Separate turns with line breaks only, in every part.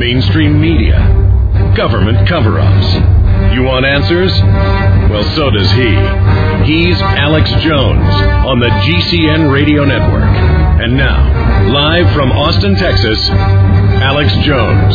mainstream media, government cover-ups. You want answers? Well, so does he. He's Alex Jones on the GCN Radio Network. And now, live from Austin, Texas, Alex Jones.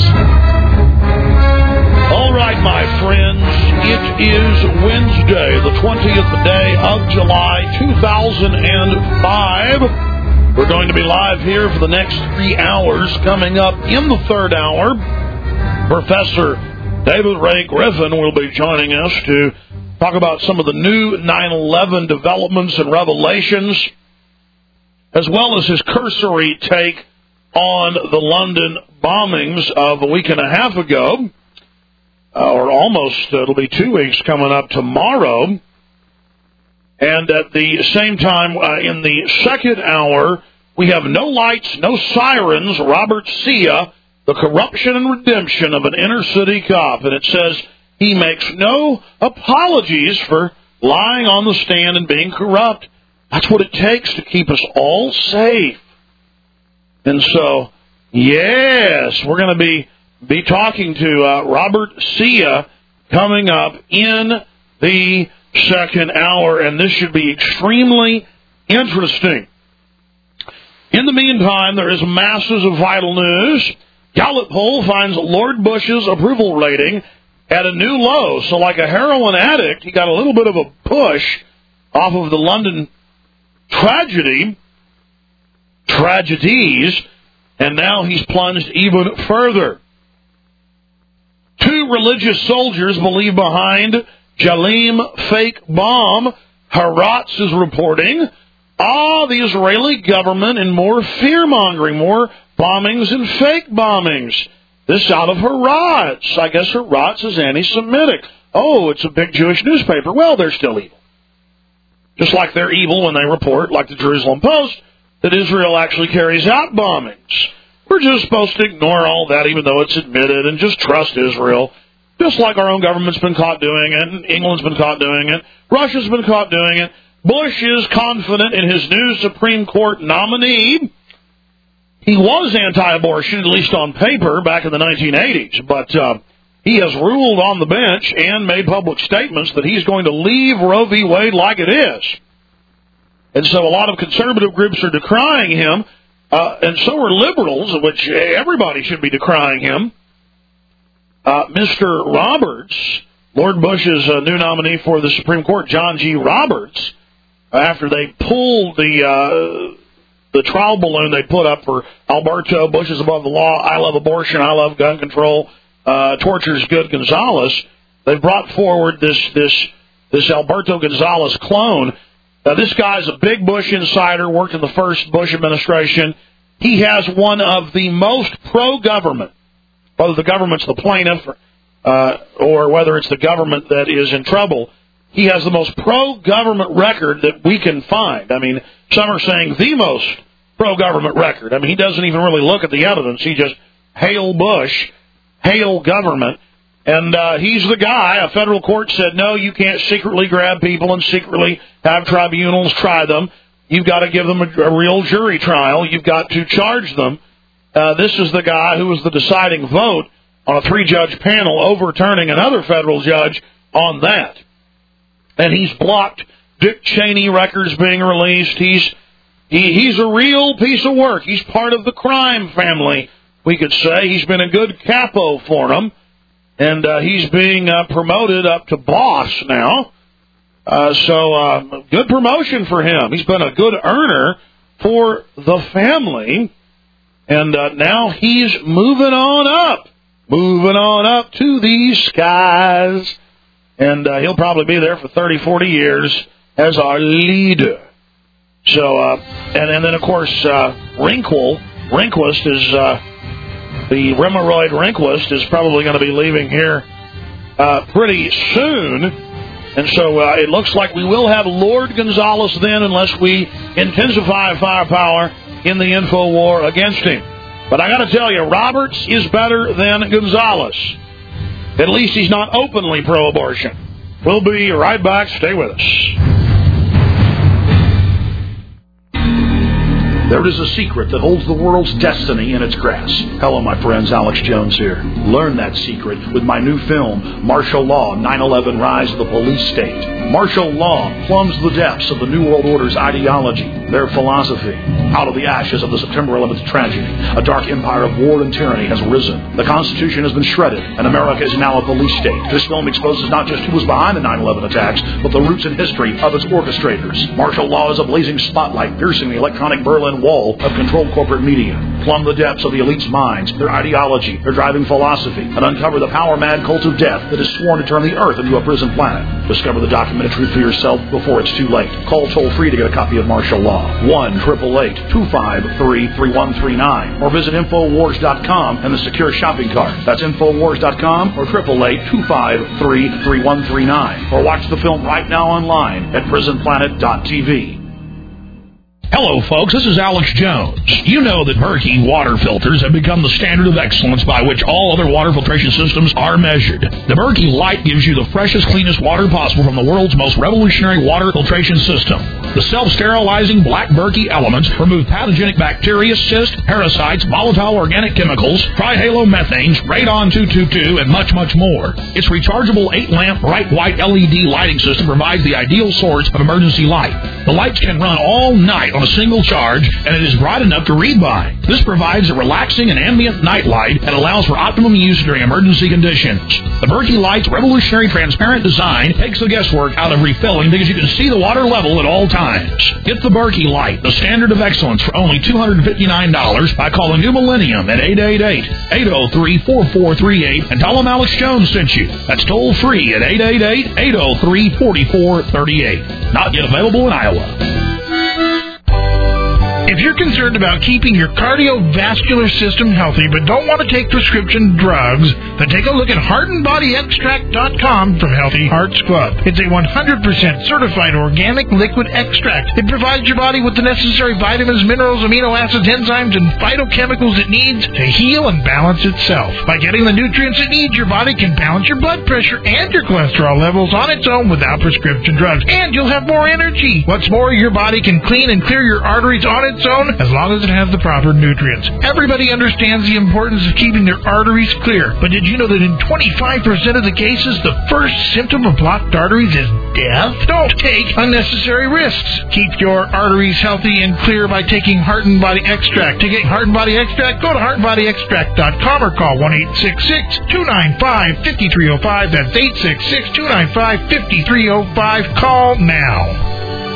All right, my friends, it is Wednesday, the 20th day of July, 2005. We're going to be live here for the next 3 hours. Coming up in the third hour, Professor David Ray Griffin will be joining us to talk about some of the new 9/11 developments and revelations, as well as his cursory take on the London bombings of a week and a half ago. Or almost, it'll be 2 weeks coming up tomorrow. And at the same time, in the second hour, we have No Lights, No Sirens, Robert Sia, the corruption and redemption of an inner-city cop. And it says he makes no apologies for lying on the stand and being corrupt. That's what it takes to keep us all safe. And so, yes, we're going to be talking to Robert Sia coming up in the second hour, and this should be extremely interesting. In the meantime, there is masses of vital news. Gallup poll finds Lord Bush's approval rating at a new low. So like a heroin addict, he got a little bit of a push off of the London tragedies, and now he's plunged even further. 2 religious soldiers believed behind Jalim fake bomb, Haaretz is reporting. The Israeli government and more fear-mongering, more bombings and fake bombings. This out of Haaretz. I guess Haaretz is anti-Semitic. Oh, it's a big Jewish newspaper. Well, they're still evil. Just like they're evil when they report, like the Jerusalem Post, that Israel actually carries out bombings. We're just supposed to ignore all that, even though it's admitted, and just trust Israel. Just like our own government's been caught doing it, and England's been caught doing it, Russia's been caught doing it. Bush is confident in his new Supreme Court nominee. He was anti-abortion, at least on paper, back in the 1980s, but he has ruled on the bench and made public statements that he's going to leave Roe v. Wade like it is. And so a lot of conservative groups are decrying him. And so are liberals, which everybody should be decrying him. Mr. Roberts, Lord Bush's new nominee for the Supreme Court, John G. Roberts, after they pulled the trial balloon they put up for Alberto, Bush is above the law, I love abortion, I love gun control, torture's good Gonzalez, they brought forward this Alberto Gonzalez clone. This guy's a big Bush insider, worked in the first Bush administration. He has one of the most pro-government, whether the government's the plaintiff or whether it's the government that is in trouble, he has the most pro-government record that we can find. I mean, some are saying the most pro-government record. I mean, he doesn't even really look at the evidence. He just, hail Bush, hail government. And he's the guy. A federal court said, no, you can't secretly grab people and secretly have tribunals try them. You've got to give them a real jury trial. You've got to charge them. This is the guy who was the deciding vote on a 3-judge panel overturning another federal judge on that. And he's blocked Dick Cheney records being released. He's a real piece of work. He's part of the crime family, we could say. He's been a good capo for them. And he's being promoted up to boss now. So good promotion for him. He's been a good earner for the family. And now he's moving on up to these skies. And he'll probably be there for 30, 40 years as our leader. So, and then, of course, Rehnquist is... The Remeroid Rehnquist is probably going to be leaving here pretty soon. And so it looks like we will have Lord Gonzalez then unless we intensify firepower in the info war against him. But I got to tell you, Roberts is better than Gonzalez. At least he's not openly pro-abortion. We'll be right back. Stay with us. There is a secret that holds the world's destiny in its grasp. Hello, my friends. Alex Jones here. Learn that secret with my new film, Martial Law, 9/11 Rise of the Police State. Martial law plumbs the depths of the New World Order's ideology, their philosophy. Out of the ashes of the September 11th tragedy, a dark empire of war and tyranny has risen. The Constitution has been shredded, and America is now a police state. This film exposes not just who was behind the 9/11 attacks, but the roots and history of its orchestrators. Martial law is a blazing spotlight piercing the electronic Berlin Wall of controlled corporate media. Plumb the depths of the elite's minds, their ideology, their driving philosophy, and uncover the power-mad cult of death that is sworn to turn the earth into a prison planet. Discover the documentary for yourself before it's too late. Call toll-free to get a copy of Martial Law. 1-888-253-3139. Or visit Infowars.com and the secure shopping cart. That's Infowars.com or 888-253-3139. Or watch the film right now online at PrisonPlanet.tv.
Hello, folks. This is Alex Jones. You know that Berkey water filters have become the standard of excellence by which all other water filtration systems are measured. The Berkey Light gives you the freshest, cleanest water possible from the world's most revolutionary water filtration system. The self-sterilizing black Berkey elements remove pathogenic bacteria, cysts, parasites, volatile organic chemicals, trihalomethanes, radon 222, and much, much more. Its rechargeable 8-lamp bright white LED lighting system provides the ideal source of emergency light. The lights can run all night on a single charge, and it is bright enough to read by. This provides a relaxing and ambient night light that allows for optimum use during emergency conditions. The Berkey Light's revolutionary transparent design takes the guesswork out of refilling because you can see the water level at all times. Get the Berkey Light, the standard of excellence, for only $259 by calling New Millennium at 888-803-4438 and tell them Alex Jones sent you. That's toll free at 888-803-4438. Not yet available in Iowa.
If you're concerned about keeping your cardiovascular system healthy but don't want to take prescription drugs, then take a look at HeartandBodyExtract.com from Healthy Hearts Club. It's a 100% certified organic liquid extract. It provides your body with the necessary vitamins, minerals, amino acids, enzymes, and phytochemicals it needs to heal and balance itself. By getting the nutrients it needs, your body can balance your blood pressure and your cholesterol levels on its own without prescription drugs, and you'll have more energy. What's more, your body can clean and clear your arteries on its own as long as it has the proper nutrients. Everybody understands the importance of keeping their arteries clear, but did you know that in 25% of the cases, the first symptom of blocked arteries is death? Don't take unnecessary risks. Keep your arteries healthy and clear by taking Heart and Body Extract. To get Heart and Body Extract, go to HeartandBodyExtract.com or call 1-866-295-5305. That's 866-295-5305. Call now.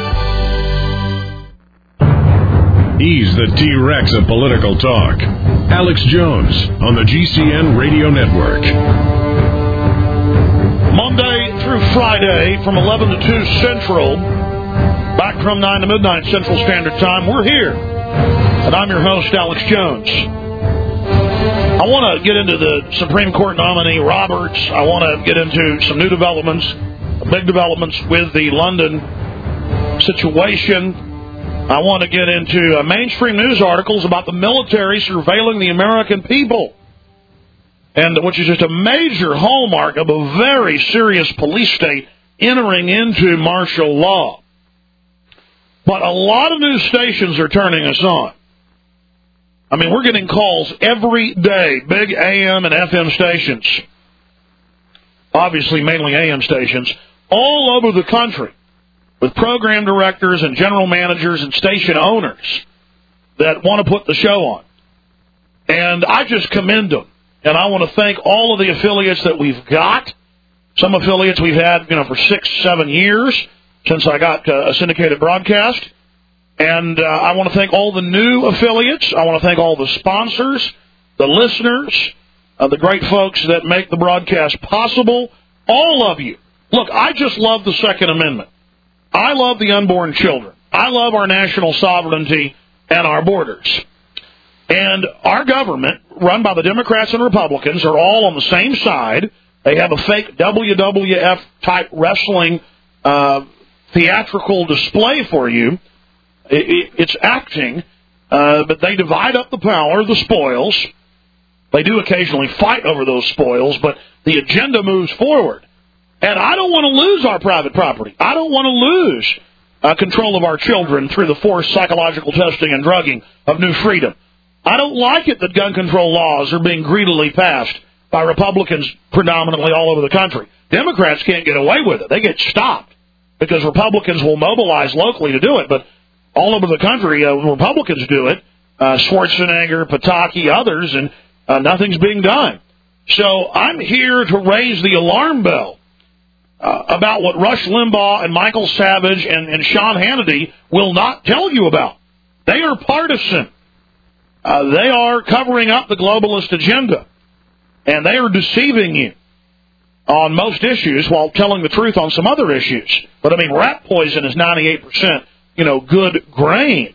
He's the T-Rex of political talk. Alex Jones on the GCN Radio Network.
Monday through Friday from 11 to 2 Central, back from 9 to midnight Central Standard Time. We're here, and I'm your host, Alex Jones. I want to get into the Supreme Court nominee, Roberts. I want to get into some new developments, big developments with the London situation. I want to get into mainstream news articles about the military surveilling the American people, and which is just a major hallmark of a very serious police state entering into martial law. But a lot of news stations are turning us on. I mean, we're getting calls every day, big AM and FM stations, obviously mainly AM stations, all over the country, with program directors and general managers and station owners that want to put the show on. And I just commend them. And I want to thank all of the affiliates that we've got. Some affiliates we've had, for 6-7 years since I got a syndicated broadcast. And I want to thank all the new affiliates. I want to thank all the sponsors, the listeners, the great folks that make the broadcast possible. All of you. Look, I just love the Second Amendment. I love the unborn children. I love our national sovereignty and our borders. And our government, run by the Democrats and Republicans, are all on the same side. They have a fake WWF-type wrestling theatrical display for you. It's acting, but they divide up the power, the spoils. They do occasionally fight over those spoils, but the agenda moves forward. And I don't want to lose our private property. I don't want to lose control of our children through the forced psychological testing and drugging of New Freedom. I don't like it that gun control laws are being greedily passed by Republicans predominantly all over the country. Democrats can't get away with it. They get stopped because Republicans will mobilize locally to do it. But all over the country, Republicans do it. Schwarzenegger, Pataki, others, and nothing's being done. So I'm here to raise the alarm bell about what Rush Limbaugh and Michael Savage and Sean Hannity will not tell you about. They are partisan. They are covering up the globalist agenda, and they are deceiving you on most issues while telling the truth on some other issues. But, I mean, rat poison is 98%, good grain.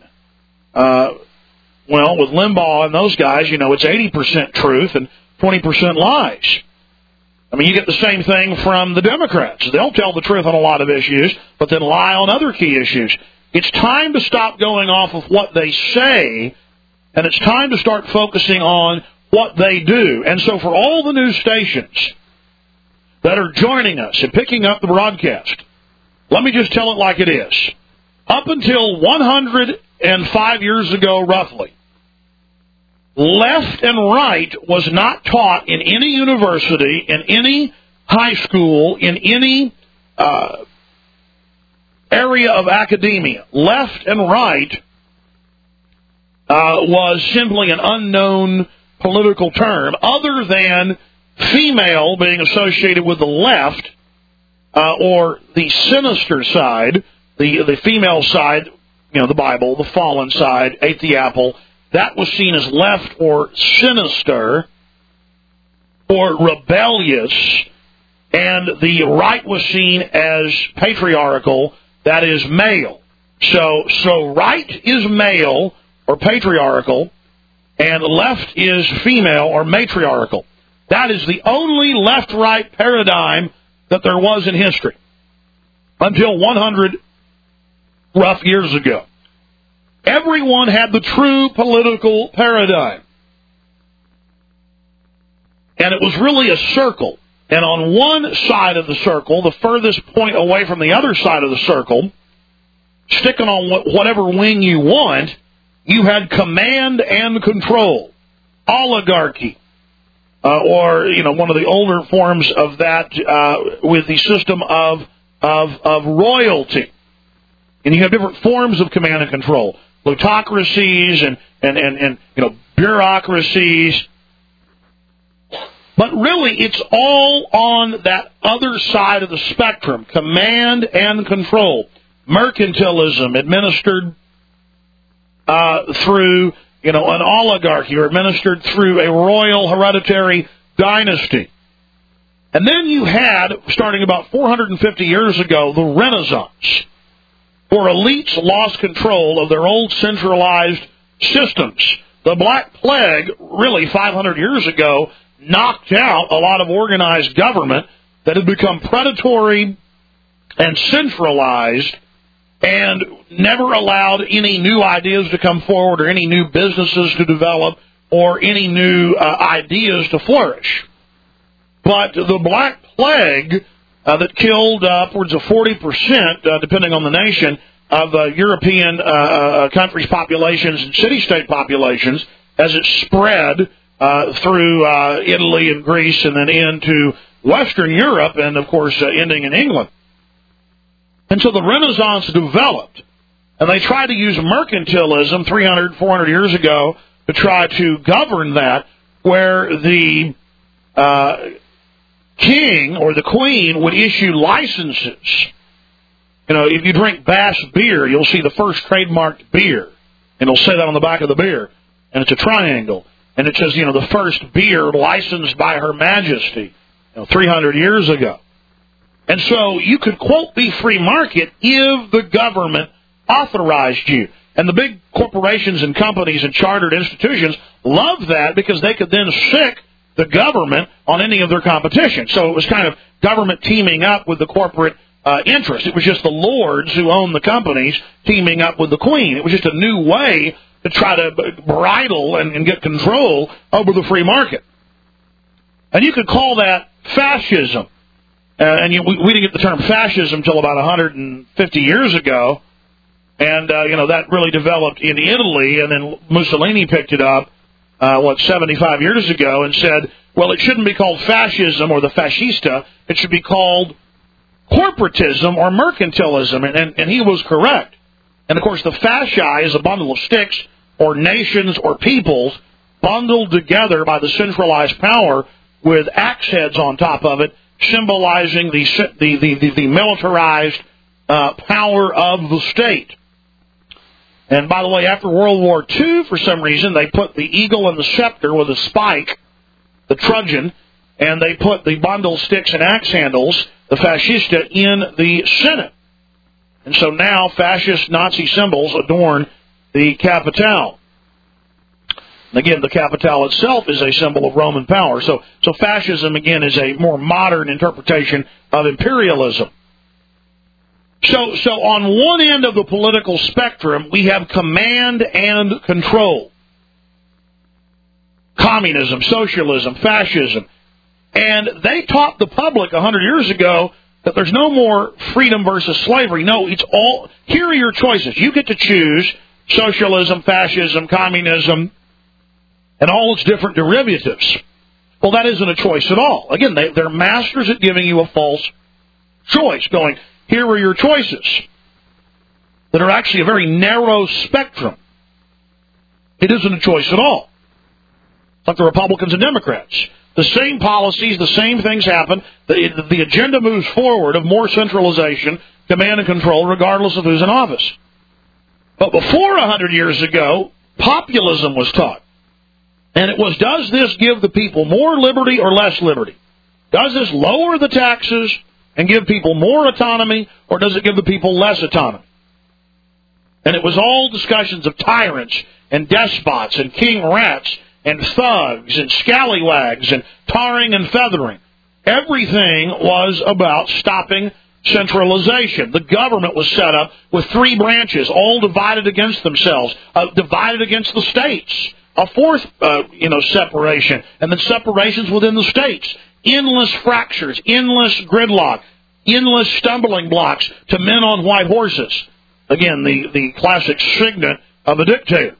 Well, with Limbaugh and those guys, it's 80% truth and 20% lies. I mean, you get the same thing from the Democrats. They'll tell the truth on a lot of issues, but then lie on other key issues. It's time to stop going off of what they say, and it's time to start focusing on what they do. And so for all the news stations that are joining us and picking up the broadcast, let me just tell it like it is. Up until 105 years ago, roughly, left and right was not taught in any university, in any high school, in any area of academia. Left and right was simply an unknown political term, other than female being associated with the left or the sinister side, the female side, the Bible, the fallen side, ate the apple. That was seen as left or sinister or rebellious, and the right was seen as patriarchal, that is male. So right is male or patriarchal, and left is female or matriarchal. That is the only left-right paradigm that there was in history until 100 rough years ago. Everyone had the true political paradigm. And it was really a circle. And on one side of the circle, the furthest point away from the other side of the circle, sticking on whatever wing you want, you had command and control, oligarchy, or one of the older forms of that with the system of royalty. And you have different forms of command and control, plutocracies and bureaucracies. But really, it's all on that other side of the spectrum, command and control. Mercantilism administered through an oligarchy, or administered through a royal hereditary dynasty. And then you had, starting about 450 years ago, the Renaissance, where elites lost control of their old centralized systems. The Black Plague, really 500 years ago, knocked out a lot of organized government that had become predatory and centralized and never allowed any new ideas to come forward or any new businesses to develop or any new ideas to flourish. But the Black Plague that killed upwards of 40%, depending on the nation, of European countries' populations and city-state populations as it spread through Italy and Greece and then into Western Europe and, of course, ending in England. And so the Renaissance developed, and they tried to use mercantilism 300, 400 years ago to try to govern that, where the king or the queen would issue licenses. If you drink Bass beer, you'll see the first trademarked beer, and it'll say that on the back of the beer, and it's a triangle, and it says, the first beer licensed by Her Majesty, 300 years ago. And so you could quote the free market if the government authorized you. And the big corporations and companies and chartered institutions loved that because they could then sick the government on any of their competition. So it was kind of government teaming up with the corporate interest. It was just the lords who owned the companies teaming up with the queen. It was just a new way to try to bridle and get control over the free market. And you could call that fascism. We didn't get the term fascism until about 150 years ago, And, that really developed in Italy, and then Mussolini picked it up, 75 years ago, and said, well, it shouldn't be called fascism or the fascista. It should be called corporatism or mercantilism, and he was correct. And, of course, the fasci is a bundle of sticks or nations or peoples bundled together by the centralized power with axe heads on top of it, symbolizing the militarized power of the state. And, by the way, after World War II, for some reason, they put the eagle and the scepter with a spike, the truncheon, and they put the bundle sticks and axe handles, the fascista, in the Senate. And so now fascist Nazi symbols adorn the Capitol. And again, the Capitol itself is a symbol of Roman power. So fascism, again, is a more modern interpretation of imperialism. So on one end of the political spectrum, we have command and control. Communism, socialism, fascism. And they taught the public 100 years ago that there's no more freedom versus slavery. No, it's all, here are your choices. You get to choose socialism, fascism, communism, and all its different derivatives. Well, that isn't a choice at all. Again, they're masters at giving you a false choice, going, here are your choices, that are actually a very narrow spectrum. It isn't a choice at all. It's like the Republicans and Democrats. The same policies, the same things happen. The agenda moves forward of more centralization, command and control, regardless of who's in office. But before 100 years ago, populism was taught. And it was, does this give the people more liberty or less liberty? Does this lower the taxes and give people more autonomy, or does it give the people less autonomy? And it was all discussions of tyrants and despots and king rats and thugs and scallywags and tarring and feathering. Everything was about stopping centralization. The government was set up with three branches, all divided against themselves, divided against the states. A fourth, separation, and then separations within the states. Endless fractures, endless gridlock, endless stumbling blocks to men on white horses. Again, the classic signet of a dictator.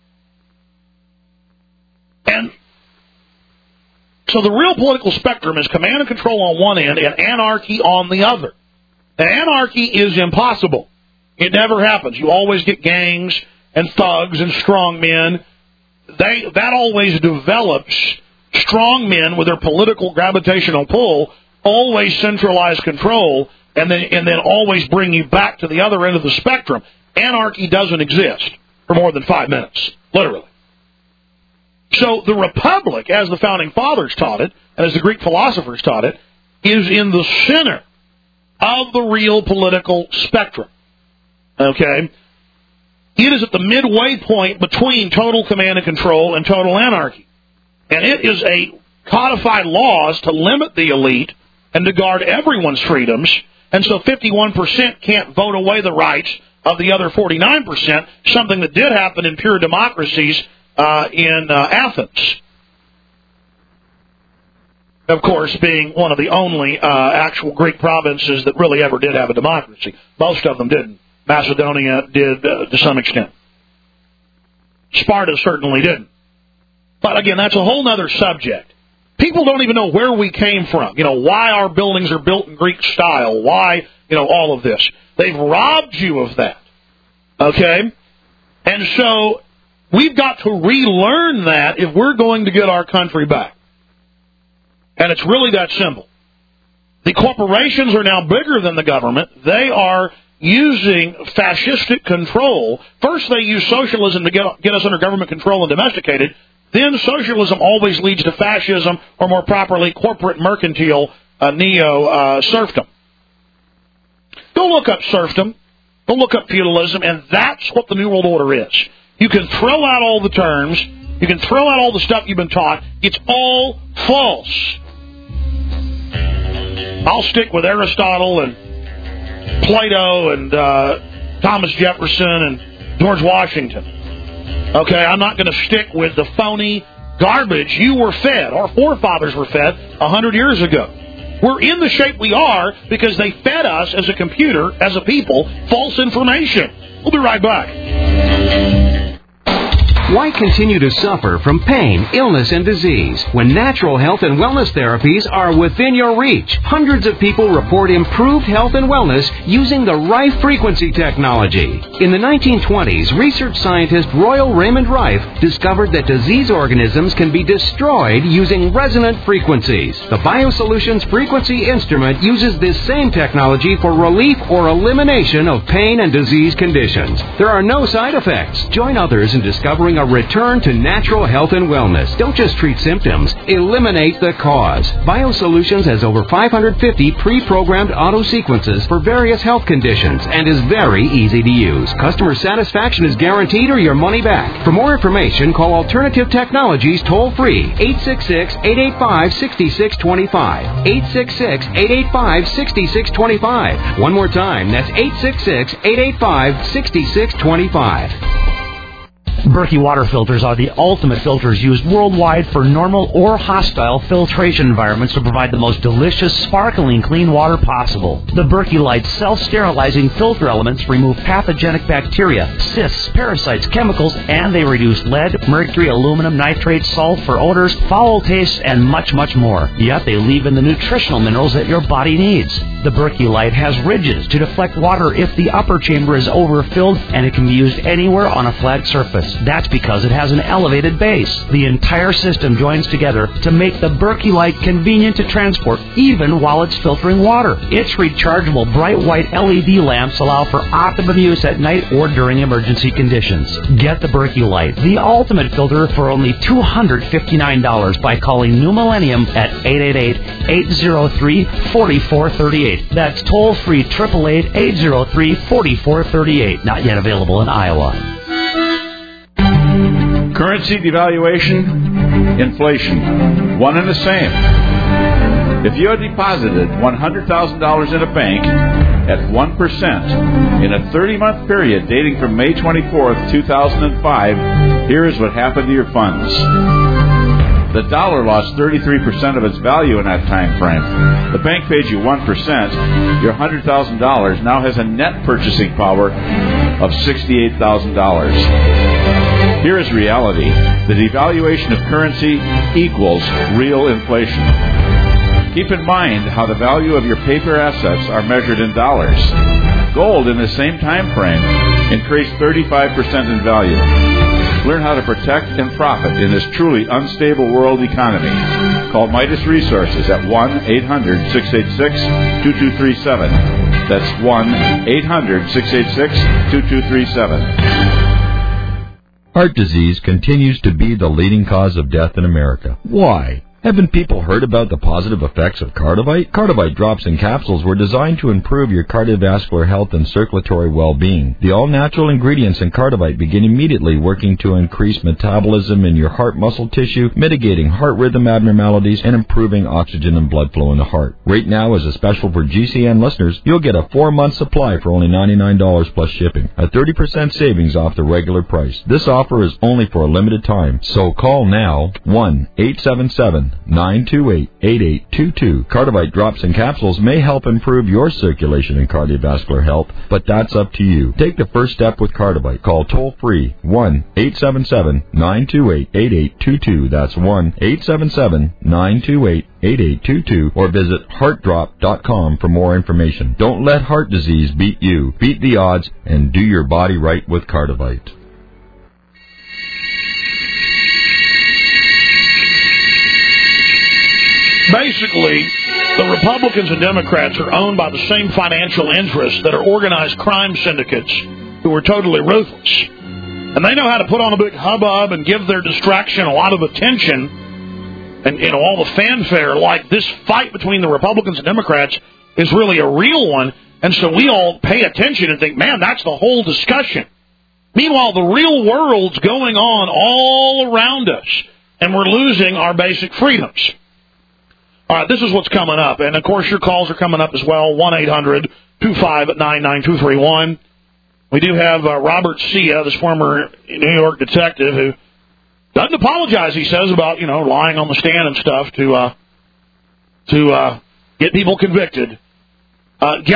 And so the real political spectrum is command and control on one end and anarchy on the other. And anarchy is impossible. It never happens. You always get gangs and thugs and strong men. That always develops strong men with their political gravitational pull, always centralize control, and then always bring you back to the other end of the spectrum. Anarchy doesn't exist for more than 5 minutes, literally. So the republic, as the founding fathers taught it, and as the Greek philosophers taught it, is in the center of the real political spectrum. Okay? It is at the midway point between total command and control and total anarchy. And it is a codified laws to limit the elite and to guard everyone's freedoms. And so 51% can't vote away the rights of the other 49%, something that did happen in pure democracies in Athens. Of course, being one of the only actual Greek provinces that really ever did have a democracy. Most of them didn't. Macedonia did to some extent. Sparta certainly didn't. But again, that's a whole other subject. People don't even know where we came from. Why our buildings are built in Greek style. Why, all of this. They've robbed you of that. Okay? And so we've got to relearn that if we're going to get our country back. And it's really that simple. The corporations are now bigger than the government. They are using fascistic control. First they use socialism to get us under government control and domesticated. Then socialism always leads to fascism, or more properly, corporate mercantile neo-serfdom. Go look up serfdom. Go look up feudalism, and that's what the New World Order is. You can throw out all the terms. You can throw out all the stuff you've been taught. It's all false. I'll stick with Aristotle and Plato and Thomas Jefferson and George Washington. Okay, I'm not going to stick with the phony garbage you were fed. Our forefathers were fed 100 years ago. We're in the shape we are because they fed us as a computer, as a people, false information. We'll be right back.
Why continue to suffer from pain, illness, and disease when natural health and wellness therapies are within your reach? Hundreds of people report improved health and wellness using the Rife frequency technology. In the 1920s, research scientist Royal Raymond Rife discovered that disease organisms can be destroyed using resonant frequencies. The BioSolutions frequency instrument uses this same technology for relief or elimination of pain and disease conditions. There are no side effects. Join others in discovering a return to natural health and wellness. Don't just treat symptoms. Eliminate the cause. BioSolutions has over 550 pre-programmed auto sequences for various health conditions and is very easy to use. Customer satisfaction is guaranteed or your money back. For more information, call Alternative Technologies toll-free 866-885-6625. 866-885-6625. One more time, that's 866-885-6625.
Berkey water filters are the ultimate filters used worldwide for normal or hostile filtration environments to provide the most delicious, sparkling, clean water possible. The Berkey Light self-sterilizing filter elements remove pathogenic bacteria, cysts, parasites, chemicals, and they reduce lead, mercury, aluminum, nitrates, sulfur, odors, foul tastes, and much, much more. Yet they leave in the nutritional minerals that your body needs. The Berkey Light has ridges to deflect water if the upper chamber is overfilled, and it can be used anywhere on a flat surface. That's because it has an elevated base. The entire system joins together to make the Berkey Light convenient to transport, even while it's filtering water. Its rechargeable bright white LED lamps allow for optimum use at night or during emergency conditions. Get the Berkey Light, the ultimate filter, for only $259 by calling New Millennium at 888-803-4438. That's toll-free 888-803-4438. Not yet available in Iowa.
Currency devaluation, inflation, one and the same. If you had deposited $100,000 in a bank at 1% in a 30-month period dating from May 24th, 2005, here's what happened to your funds. The dollar lost 33% of its value in that time frame. The bank paid you 1%. Your $100,000 now has a net purchasing power of $68,000. Here is reality. The devaluation of currency equals real inflation. Keep in mind how the value of your paper assets are measured in dollars. Gold in the same time frame increased 35% in value. Learn how to protect and profit in this truly unstable world economy. Call Midas Resources at 1-800-686-2237. That's 1-800-686-2237.
Heart disease continues to be the leading cause of death in America. Why? Haven't people heard about the positive effects of Cardivite? Cardivite drops and capsules were designed to improve your cardiovascular health and circulatory well-being. The all-natural ingredients in Cardivite begin immediately working to increase metabolism in your heart muscle tissue, mitigating heart rhythm abnormalities, and improving oxygen and blood flow in the heart. Right now, as a special for GCN listeners, you'll get a 4-month supply for only $99 plus shipping, a 30% savings off the regular price. This offer is only for a limited time, so call now, 1-877-928-8822. Cardivite drops and capsules may help improve your circulation and cardiovascular health, but that's up to you. Take the first step with Cardivite. Call toll-free 1-877-928-8822. That's 1-877-928-8822. Or visit heartdrop.com for more information. Don't let heart disease beat you. Beat the odds and do your body right with Cardivite.
Basically, the Republicans and Democrats are owned by the same financial interests that are organized crime syndicates who are totally ruthless. And they know how to put on a big hubbub and give their distraction a lot of attention and, all the fanfare, like this fight between the Republicans and Democrats is really a real one. And so we all pay attention and think, man, that's the whole discussion. Meanwhile, the real world's going on all around us, and we're losing our basic freedoms. All right, this is what's coming up. And, of course, your calls are coming up as well, 1-800-259-9231. We do have Robert Sia, this former New York detective, who doesn't apologize, he says, about, lying on the stand and stuff to get people convicted. Gallup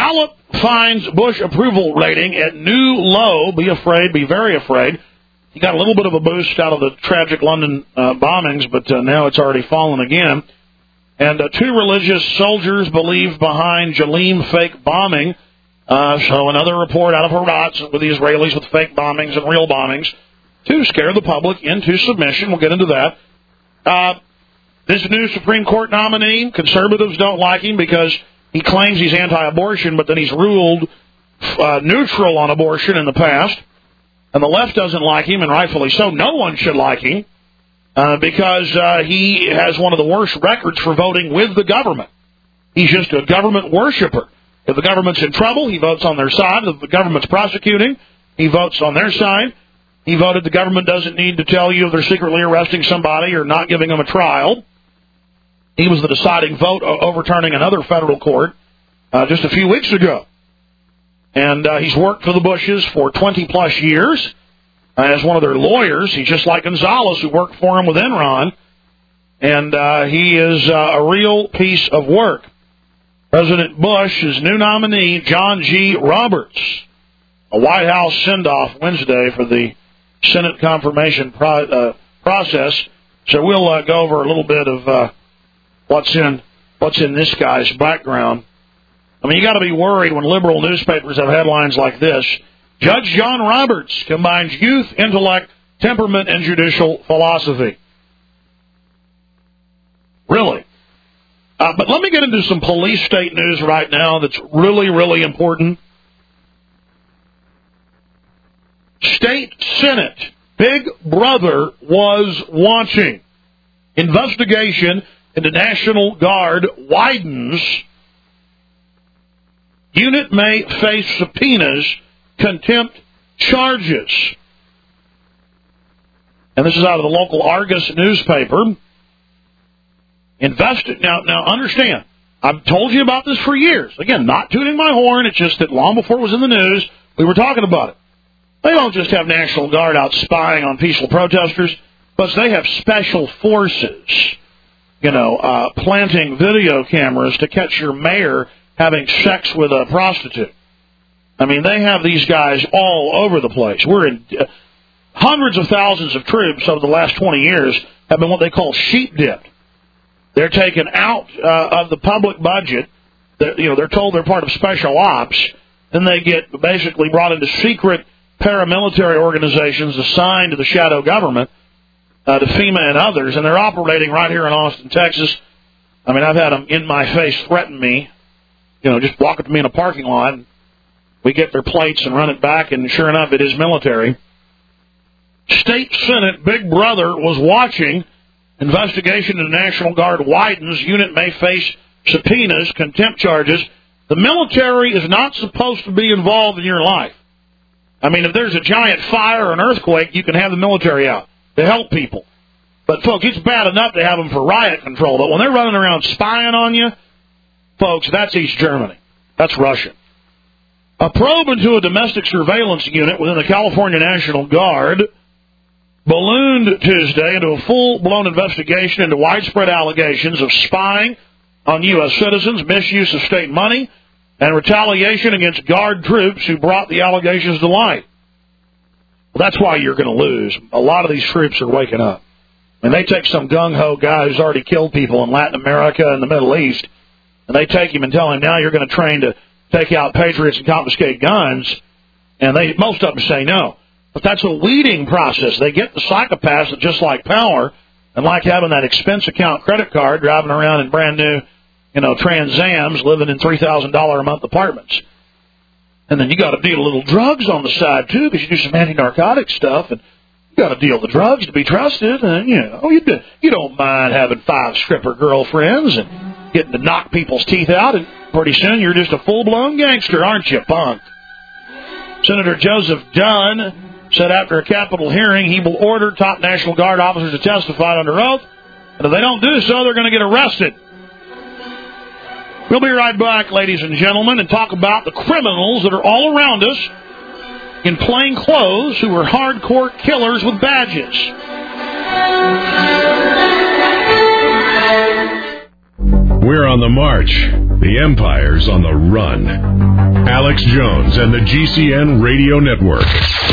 finds Bush approval rating at new low. Be afraid, be very afraid. He got a little bit of a boost out of the tragic London bombings, but now it's already fallen again. And 2 religious soldiers believed behind Jalim fake bombing. So another report out of Herat with the Israelis with fake bombings and real bombings to scare the public into submission. We'll get into that. This new Supreme Court nominee, conservatives don't like him because he claims he's anti-abortion, but then he's ruled neutral on abortion in the past. And the left doesn't like him, and rightfully so. No one should like him because he has one of the worst records for voting with the government. He's just a government worshiper. If the government's in trouble, he votes on their side. If the government's prosecuting, he votes on their side. He voted the government doesn't need to tell you if they're secretly arresting somebody or not giving them a trial. He was the deciding vote overturning another federal court just a few weeks ago. And he's worked for the Bushes for 20-plus years as one of their lawyers. He's just like Gonzalez, who worked for him with Enron. And he is a real piece of work. President Bush's new nominee, John G. Roberts, a White House send-off Wednesday for the Senate confirmation process. So we'll go over a little bit of what's in this guy's background. I mean, you got to be worried when liberal newspapers have headlines like this. Judge John Roberts combines youth, intellect, temperament, and judicial philosophy. Really? But let me get into some police state news right now that's really, really important. State Senate, Big Brother was watching. Investigation into National Guard widens. Unit may face subpoenas, contempt charges. And this is out of the local Argus newspaper. Now understand, I've told you about this for years. Again, not tooting my horn, it's just that long before it was in the news, we were talking about it. They don't just have National Guard out spying on peaceful protesters, but they have special forces, planting video cameras to catch your mayor having sex with a prostitute. I mean, they have these guys all over the place. We're in hundreds of thousands of troops over the last 20 years have been what they call sheep-dipped. They're taken out of the public budget. They're told they're part of special ops. Then they get basically brought into secret paramilitary organizations assigned to the shadow government, to FEMA and others, and they're operating right here in Austin, Texas. I mean, I've had them in my face threaten me. Just walk up to me in a parking lot. We get their plates and run it back, and sure enough, it is military. State Senate, Big Brother was watching. Investigation into National Guard widens. Unit may face subpoenas, contempt charges. The military is not supposed to be involved in your life. I mean, if there's a giant fire or an earthquake, you can have the military out to help people. But, folks, it's bad enough to have them for riot control. But when they're running around spying on you, folks, that's East Germany. That's Russia. A probe into a domestic surveillance unit within the California National Guard ballooned Tuesday into a full-blown investigation into widespread allegations of spying on U.S. citizens, misuse of state money, and retaliation against Guard troops who brought the allegations to light. Well, that's why you're going to lose. A lot of these troops are waking up. And they take some gung-ho guy who's already killed people in Latin America and the Middle East, and they take him and tell him, now you're going to train to take out patriots and confiscate guns, and most of them say no. But that's a weeding process. They get the psychopaths that just like power and like having that expense account credit card, driving around in brand new, Trans Ams, living in $3,000 a month apartments. And then you got to deal a little drugs on the side too, because you do some anti-narcotic stuff, and you got to deal the drugs to be trusted. And you don't mind having 5 stripper girlfriends and getting to knock people's teeth out, and pretty soon you're just a full-blown gangster, aren't you, punk? Senator Joseph Dunn said after a Capitol hearing he will order top National Guard officers to testify under oath, and if they don't do so, they're going to get arrested. We'll be right back, ladies and gentlemen, and talk about the criminals that are all around us in plain clothes who are hardcore killers with badges.
We're on the march. The empire's on the run. Alex Jones and the GCN Radio Network.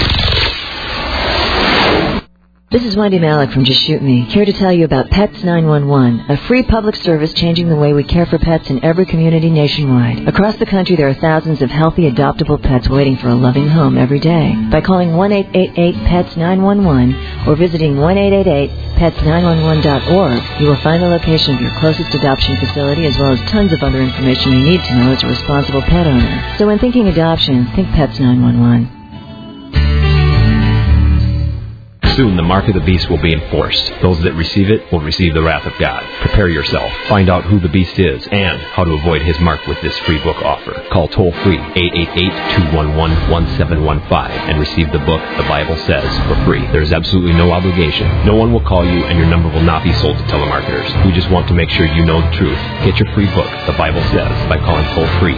This is Wendy Malick from Just Shoot Me, here to tell you about Pets 911, a free public service changing the way we care for pets in every community nationwide. Across the country, there are thousands of healthy, adoptable pets waiting for a loving home every day. By calling 1-888-PETS-911 or visiting 1-888-PETS911.org, you will find the location of your closest adoption facility as well as tons of other information you need to know as a responsible pet owner. So when thinking adoption, think Pets 911.
Soon the mark of the beast will be enforced. Those that receive it will receive the wrath of God. Prepare yourself. Find out who the beast is and how to avoid his mark with this free book offer. Call toll-free 888-211-1715 and receive the book The Bible Says for free. There is absolutely no obligation. No one will call you and your number will not be sold to telemarketers. We just want to make sure you know the truth. Get your free book, The Bible Says, by calling toll-free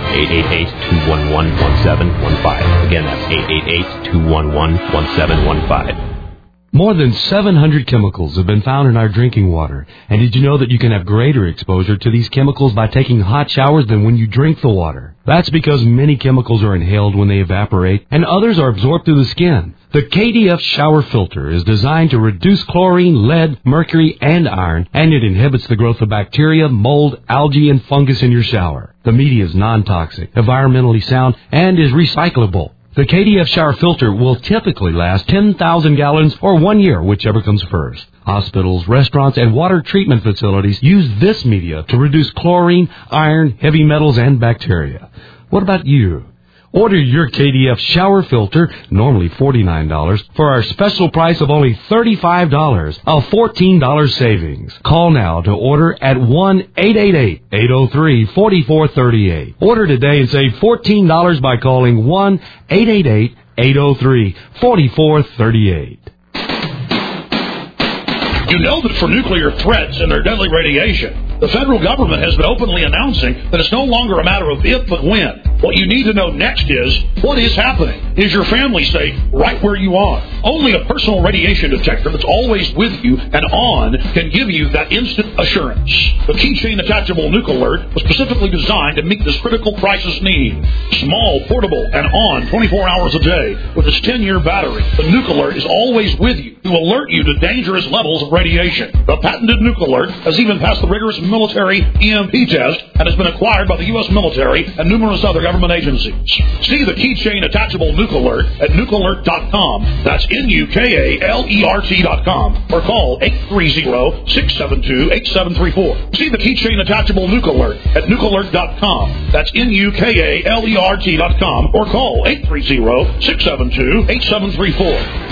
888-211-1715. Again, that's 888-211-1715.
More than 700 chemicals have been found in our drinking water. And did you know that you can have greater exposure to these chemicals by taking hot showers than when you drink the water? That's because many chemicals are inhaled when they evaporate, and others are absorbed through the skin. The KDF shower filter is designed to reduce chlorine, lead, mercury, and iron, and it inhibits the growth of bacteria, mold, algae, and fungus in your shower. The media is non-toxic, environmentally sound, and is recyclable. The KDF shower filter will typically last 10,000 gallons or 1 year, whichever comes first. Hospitals, restaurants, and water treatment facilities use this media to reduce chlorine, iron, heavy metals, and bacteria. What about you? Order your KDF shower filter, normally $49, for our special price of only $35, a $14 savings. Call now to order at 1-888-803-4438. Order today and save $14 by calling 1-888-803-4438.
You know that for nuclear threats and their deadly radiation, the federal government has been openly announcing that it's no longer a matter of if, but when. What you need to know next is, what is happening? Is your family safe right where you are? Only a personal radiation detector that's always with you and on can give you that instant assurance. The keychain attachable Nuke Alert was specifically designed to meet this critical crisis need. Small, portable, and on 24 hours a day with its 10-year battery, the Nuke Alert is always with you to alert you to dangerous levels of radiation. The patented Nuke Alert has even passed the rigorous military EMP test and has been acquired by the U.S. military and numerous other government agencies. See the keychain attachable Nuke Alert at nukealert.com. That's NUKALERT.com. Or call 830-672-8734. See the keychain attachable Nuke Alert at nukealert.com. That's NUKALERT.com. Or call 830-672-8734.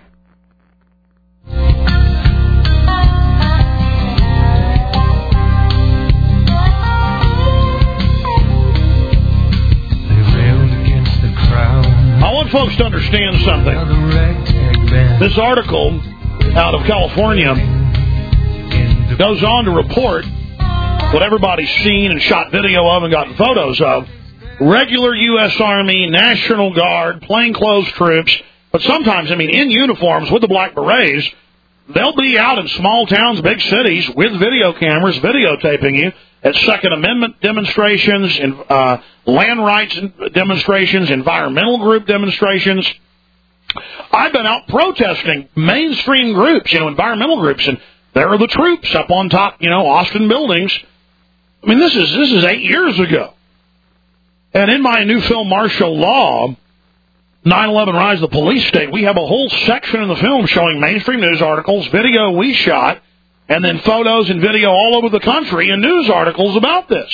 Folks to understand something. This article out of California goes on to report what everybody's seen and shot video of and gotten photos of. Regular U.S. Army, National Guard, plainclothes troops, but sometimes, in uniforms with the black berets, they'll be out in small towns, big cities with video cameras videotaping you at Second Amendment demonstrations, land rights demonstrations, environmental group demonstrations. I've been out protesting mainstream groups, environmental groups, and there are the troops up on top, Austin buildings. This is 8 years ago. And in my new film, Martial Law, 9/11 Rise of the Police State, we have a whole section in the film showing mainstream news articles, video we shot, and then photos and video all over the country and news articles about this.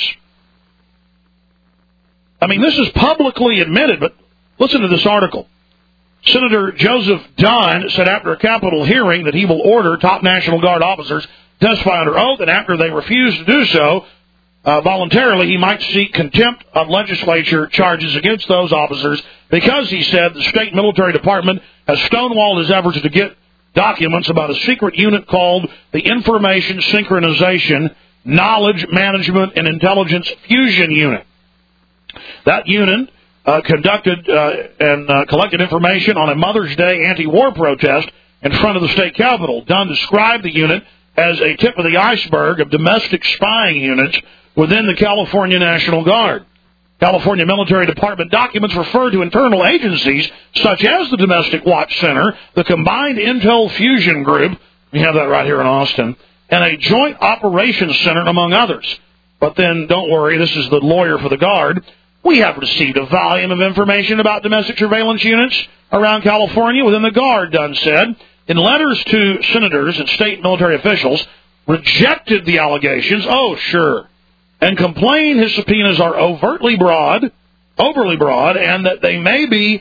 This is publicly admitted, but listen to this article. Senator Joseph Dunn said after a Capitol hearing that he will order top National Guard officers testify under oath, and after they refuse to do so voluntarily, he might seek contempt of legislature charges against those officers because, he said, the state military department has stonewalled his efforts to get documents about a secret unit called the Information Synchronization, Knowledge Management, and Intelligence Fusion Unit. That unit conducted and collected information on a Mother's Day anti-war protest in front of the state capitol. Dunn described the unit as a tip of the iceberg of domestic spying units within the California National Guard. California Military Department documents refer to internal agencies such as the Domestic Watch Center, the Combined Intel Fusion Group, we have that right here in Austin, and a Joint Operations Center, among others. But then, don't worry, this is the lawyer for the Guard. We have received a volume of information about domestic surveillance units around California within the Guard, Dunn said. In letters to senators and state military officials, rejected the allegations, and complained his subpoenas are overly broad, and that they may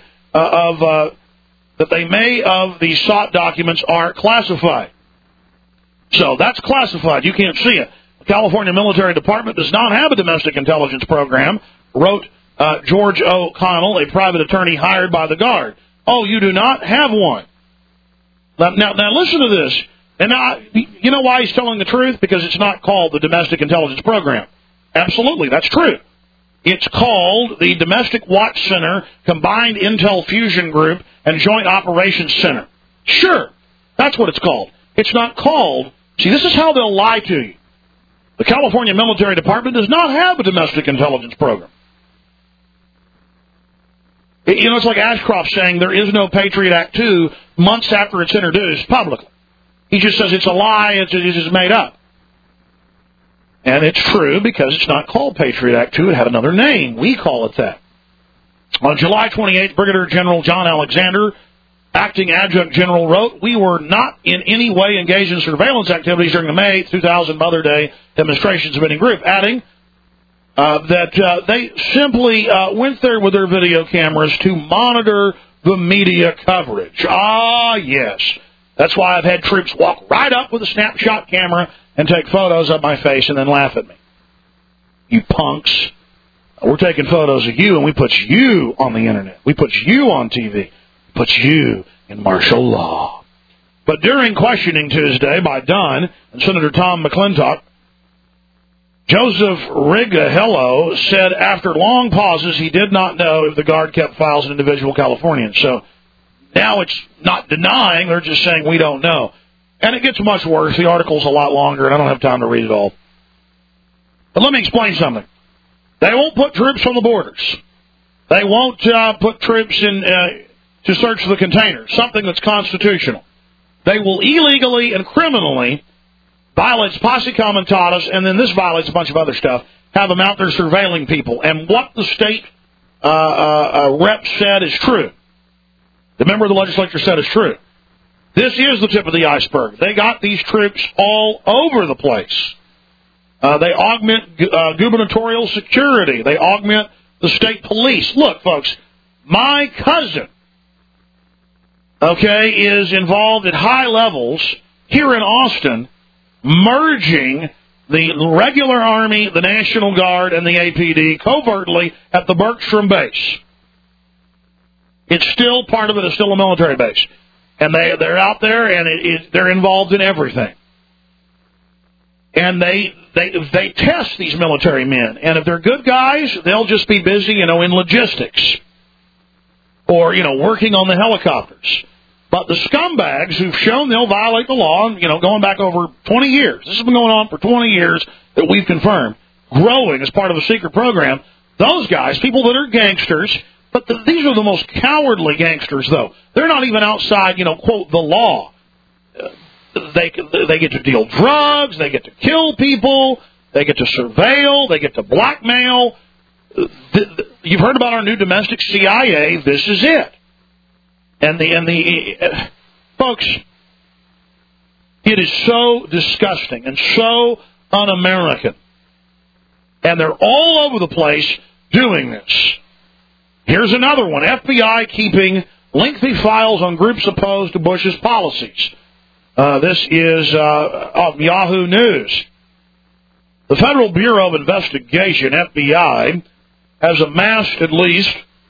of the sought documents are classified. So that's classified. You can't see it. The California Military Department does not have a domestic intelligence program, wrote George O'Connell, a private attorney hired by the Guard. Oh, you do not have one. Now listen to this. And now, you know why he's telling the truth? Because it's not called the Domestic Intelligence Program. Absolutely, that's true. It's called the Domestic Watch Center, Combined Intel Fusion Group, and Joint Operations Center. Sure, that's what it's called. It's not called... See, this is how they'll lie to you. The California Military Department does not have a domestic intelligence program. It's like Ashcroft saying there is no Patriot Act 2 months after it's introduced publicly. He just says it's a lie, it's just made up. And it's true because it's not called Patriot Act 2. It had another name. We call it that. On July 28th, Brigadier General John Alexander, acting adjutant general, wrote, "We were not in any way engaged in surveillance activities during the May 2000 Mother Day demonstrations of any group," adding that they simply went there with their video cameras to monitor the media coverage. Ah, yes. That's why I've had troops walk right up with a snapshot camera and take photos of my face and then laugh at me. You punks. We're taking photos of you, and we put you on the Internet. We put you on TV. Put you in martial law. But during questioning Tuesday by Dunn and Senator Tom McClintock, Joseph Rigahello said after long pauses he did not know if the Guard kept files of individual Californians. So now it's not denying, they're just saying we don't know. And it gets much worse. The article's a lot longer, and I don't have time to read it all. But let me explain something. They won't put troops on the borders. They won't put troops in to search for the containers, something that's constitutional. They will illegally and criminally violate posse comitatus, and then this violates a bunch of other stuff, have them out there surveilling people. And what the state rep said is true. The member of the legislature said is true. This is the tip of the iceberg. They got these troops all over the place. They augment gubernatorial security. They augment the state police. Look, folks, my cousin, is involved at high levels here in Austin, merging the regular Army, the National Guard, and the APD covertly at the Bergstrom base. It's still part of it. It's still a military base. And they're out there, and they're involved in everything. And they test these military men. And if they're good guys, they'll just be busy, in logistics. Or, working on the helicopters. But the scumbags who've shown they'll violate the law, going back over 20 years. This has been going on for 20 years that we've confirmed. Growing as part of a secret program. Those guys, people that are gangsters, but these are the most cowardly gangsters, though. They're not even outside, quote, the law. They get to deal drugs. They get to kill people. They get to surveil. They get to blackmail. You've heard about our new domestic CIA. This is it. And folks, it is so disgusting and so un-American. And they're all over the place doing this. Here's another one. FBI keeping lengthy files on groups opposed to Bush's policies. This is of Yahoo News. The Federal Bureau of Investigation, FBI, has amassed at least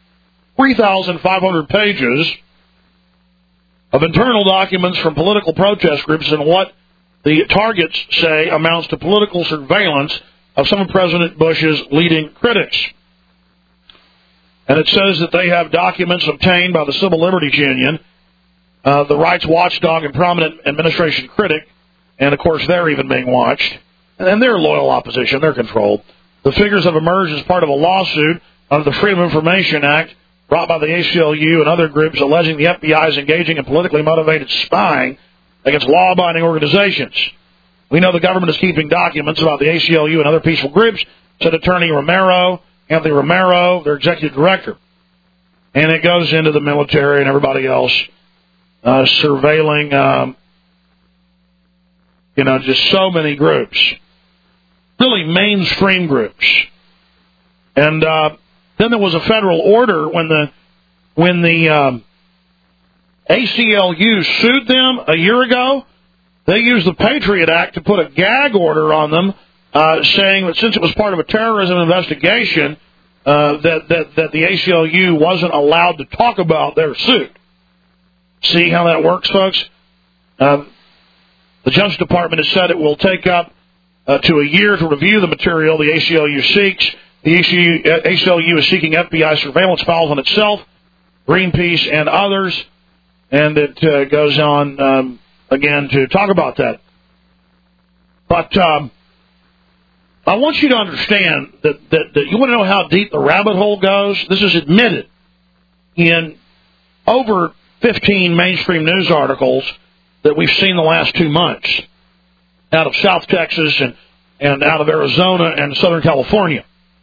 3,500 pages of internal documents from political protest groups and what the targets say amounts to political surveillance of some of President Bush's leading critics. And it says that they have documents obtained by the Civil Liberties Union, the rights watchdog and prominent administration critic, and of course they're even being watched, and they're loyal opposition, they're controlled, The figures have emerged as part of a lawsuit under the Freedom of Information Act brought by the ACLU and other groups alleging the FBI is engaging in politically motivated spying against law-abiding organizations. We know the government is keeping documents about the ACLU and other peaceful groups, said Attorney Anthony Romero, their executive director. And it goes into the military and everybody else surveilling, just so many groups. Really mainstream groups. And then there was a federal order when the ACLU sued them a year ago. They used the Patriot Act to put a gag order on them, saying that since it was part of a terrorism investigation, that the ACLU wasn't allowed to talk about their suit. See how that works, folks? The Justice Department has said it will take up to a year to review the material the ACLU seeks. The ACLU is seeking FBI surveillance files on itself, Greenpeace, and others, and it goes on again to talk about that. But I want you to understand that you want to know how deep the rabbit hole goes? This is admitted in over 15 mainstream news articles that we've seen the last 2 months out of South Texas and out of Arizona and Southern California.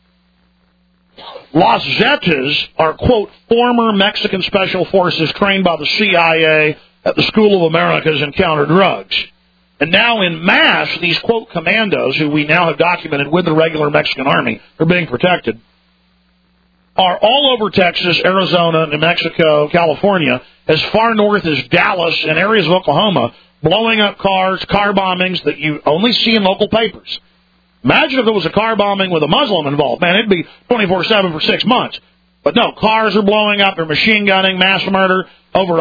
Los Zetas are, quote, former Mexican special forces trained by the CIA at the School of Americas in counter drugs. And now in mass, these, quote, commandos, who we now have documented with the regular Mexican army, are being protected, are all over Texas, Arizona, New Mexico, California, as far north as Dallas and areas of Oklahoma, blowing up cars, car bombings that you only see in local papers. Imagine if it was a car bombing with a Muslim involved. Man, it'd be 24/7 for 6 months. But no, cars are blowing up, they're machine gunning, mass murder, over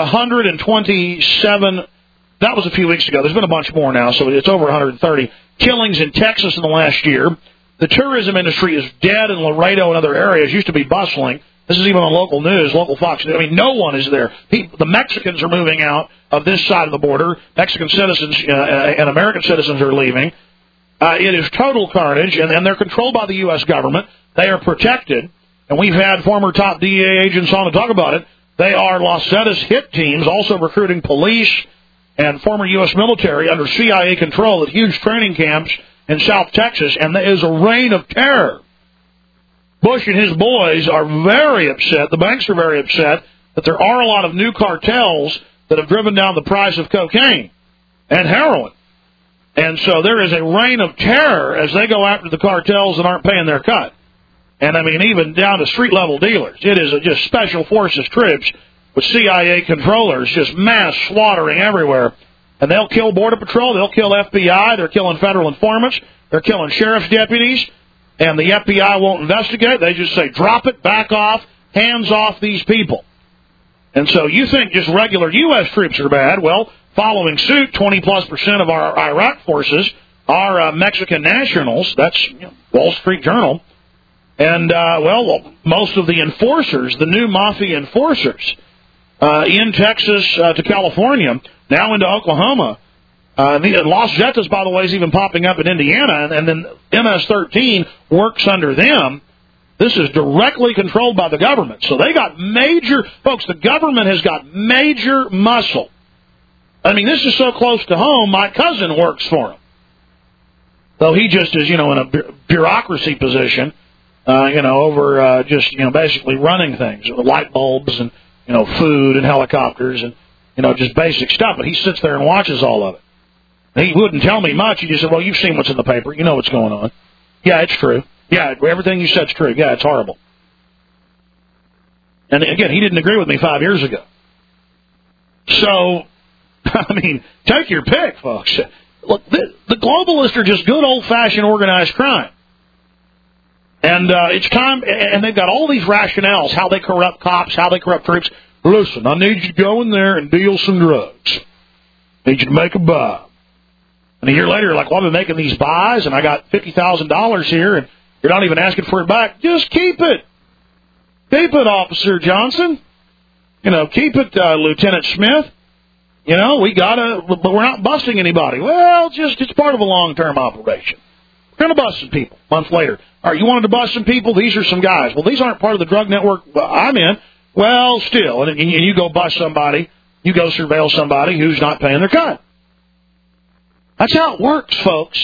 127. That was a few weeks ago. There's been a bunch more now, so it's over 130. Killings in Texas in the last year. The tourism industry is dead in Laredo and other areas. Used to be bustling. This is even on local news, local Fox News. I mean, no one is there. The Mexicans are moving out of this side of the border. Mexican citizens and American citizens are leaving. It is total carnage, and they're controlled by the U.S. government. They are protected, and we've had former top DEA agents on to talk about it. They are Los Zetas hit teams, also recruiting police and former U.S. military under CIA control at huge training camps in South Texas, and there is a reign of terror. Bush and his boys are very upset, the banks are very upset, that there are a lot of new cartels that have driven down the price of cocaine and heroin. And so there is a reign of terror as they go after the cartels that aren't paying their cut. And, I mean, even down to street-level dealers. It is just special forces troops with CIA controllers just mass slaughtering everywhere. And they'll kill Border Patrol, they'll kill FBI, they're killing federal informants, they're killing sheriff's deputies, and the FBI won't investigate. They just say, drop it, back off, hands off these people. And so you think just regular U.S. troops are bad. Well, following suit, 20+% of our Iraq forces are Mexican nationals. That's Wall Street Journal. And, most of the enforcers, the new mafia enforcers in Texas to California, now into Oklahoma. Los Zetas, by the way, is even popping up in Indiana, and then MS-13 works under them. This is directly controlled by the government. So they got major, folks, the government has got major muscle. I mean, this is so close to home, my cousin works for them. Though he just is, in a bureaucracy position, over basically running things, light bulbs and, food and helicopters and, just basic stuff. But he sits there and watches all of it. And he wouldn't tell me much. He just said, well, you've seen what's in the paper. You know what's going on. Yeah, it's true. Yeah, everything you said's true. Yeah, it's horrible. And again, he didn't agree with me 5 years ago. So, I mean, take your pick, folks. Look, the globalists are just good old-fashioned organized crime. And it's time, and they've got all these rationales, how they corrupt cops, how they corrupt troops. Listen, I need you to go in there and deal some drugs. I need you to make a buy. And a year later, you're like, well, I've been making these buys, and I got $50,000 here, and you're not even asking for it back. Just keep it. Keep it, Officer Johnson. Keep it, Lieutenant Smith. We but we're not busting anybody. Well, it's part of a long-term operation. We're We're going to bust some people. A month later. All right, you wanted to bust some people? These are some guys. Well, these aren't part of the drug network I'm in. Well, still. And you go bust somebody. You go surveil somebody who's not paying their cut. That's how it works, folks.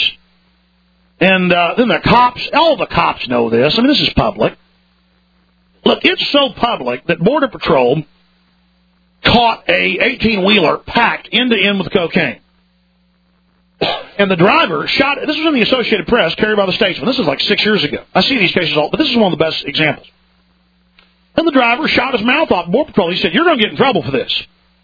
And then the cops, all the cops know this. I mean, this is public. Look, it's so public that Border Patrol caught a 18-wheeler packed end-to-end with cocaine. And the driver shot, this was in the Associated Press, carried by the Statesman. This is like 6 years ago. I see these cases all, but this is one of the best examples. And the driver shot his mouth off. Border Patrol, he said, you're going to get in trouble for this.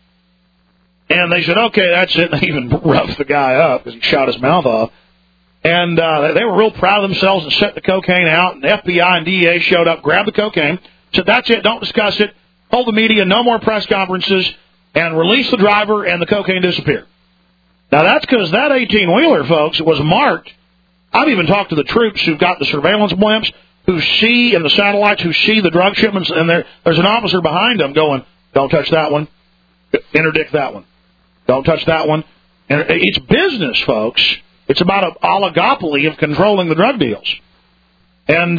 And they said, okay, that's it. And they even roughed the guy up because he shot his mouth off. And they were real proud of themselves and set the cocaine out. And the FBI and DEA showed up, grabbed the cocaine, said, that's it, don't discuss it. Told the media, no more press conferences, and released the driver, and the cocaine disappeared. Now, that's because that 18-wheeler, folks, was marked. I've even talked to the troops who've got the surveillance blimps, who see, and the satellites, who see the drug shipments, and there's an officer behind them going, don't touch that one, interdict that one. Don't touch that one. And it's business, folks. It's about an oligopoly of controlling the drug deals. And